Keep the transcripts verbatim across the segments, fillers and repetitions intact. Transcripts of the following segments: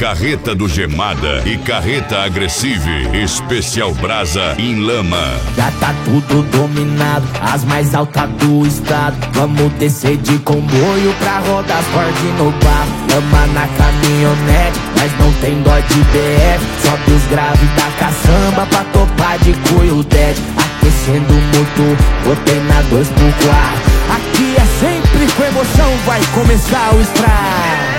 Carreta do Gemada e Carreta Agressive, especial brasa em lama. Já tá tudo dominado, as mais altas do estado. Vamos descer de comboio pra rodar forte no barro. Lama na caminhonete, mas não tem dó de B F. Sobe os graves da caçamba pra topar de cuio dead. Aquecendo o motor, botei na dois por quatro. Aqui é sempre com emoção, vai começar o estrago.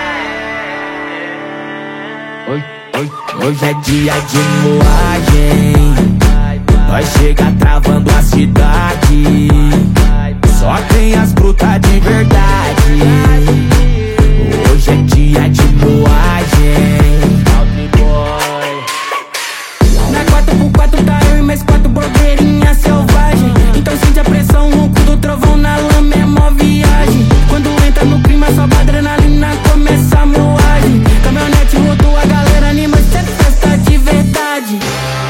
Oi, oi, hoje é dia de moagem. Nós chega travando a cidade. Só tem as brutas de verdade. Hoje é dia de moagem. Na quatro por quatro tá eu e mais quatro blogueirinha selvagem. Então sente a pressão, o ronco do trovão na lama é mó viagem. Quando entra no clima sobe a adrenalina, começa a moagem. Caminhonete rodou, a galera anima, isso é festa de verdade.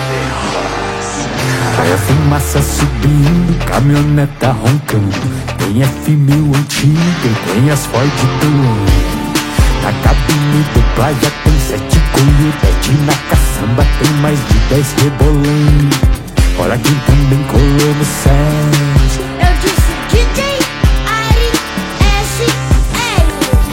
Vai a fumaça subindo, caminhoneta roncando. Tem F mil antiga, tem as Ford pulando. Na cabine do praia tem sete coelho, pede na caçamba tem mais de dez rebolando. Olha quem também colou no set. Eu disse D J Ari S L.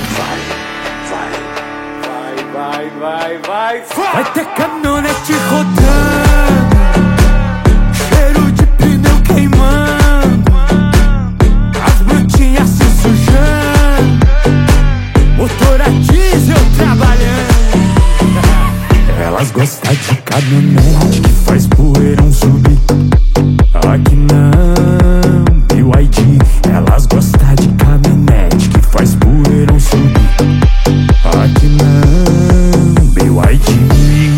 Vai, vai, vai, vai, vai. Vai ter caminhonete rodando, cheiro de pneu queimando, as brutinhas se sujando, motor a diesel trabalhando. Elas gostam de caminhonete que faz poeirão subir. Aqui não, B Y D. Elas gostam de caminhonete que faz poeirão subir. Aqui não, B Y D.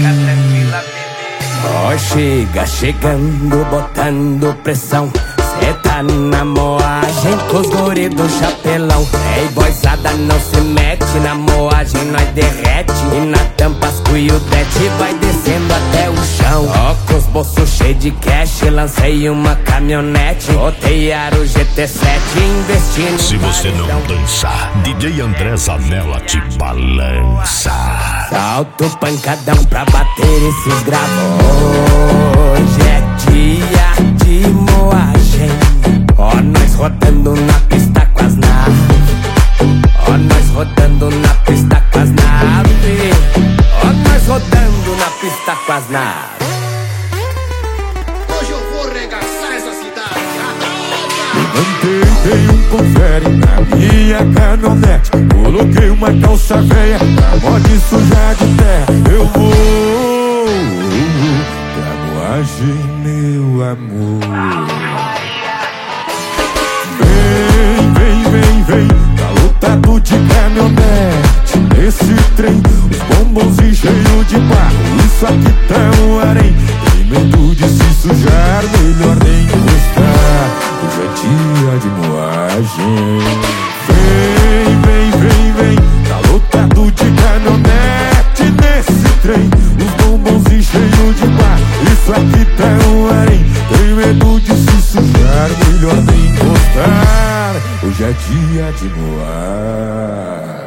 Ó, chega, chegando, botando pressão. Cê tá na moagem com os guri do chapelão. Ei, boizada, não se mete na moagem, nós derrete. E na tampa as cuiudete vai descendo até o chão. Ó, com os bolsos cheios de cash, lancei uma caminhonete. Botei aro G T sete, investindo. Se você não dançar, D J André Zanella te balança. Salto pancadão pra bater esses gravos. Hoje é dia de moagem. Ó, nós rodando na pista com as naves. Ó, nós rodando na pista com as naves. Ó, nós rodando na pista com as naves. Hoje eu vou regaçar essa cidade. Levantei, dei um confere na minha caminhonete. Coloquei uma calça velha pra mode sujar de terra. Eu vou pra moagem, meu amor. Vem, vem, vem, vem, tá lotado de caminhonete. Nesse trem, os bombons e cheio de barro. Isso aqui tá um harém. Tem medo de se sujar, melhor nem encostar. Hoje é dia de moagem. Vem, vem, vem, vem, tá lotado de caminhonete. Nesse trem, os bombons e cheio de barro. Isso aqui tá um harém. Tem medo de se sujar, melhor nem encostar. Hoje é dia de moar.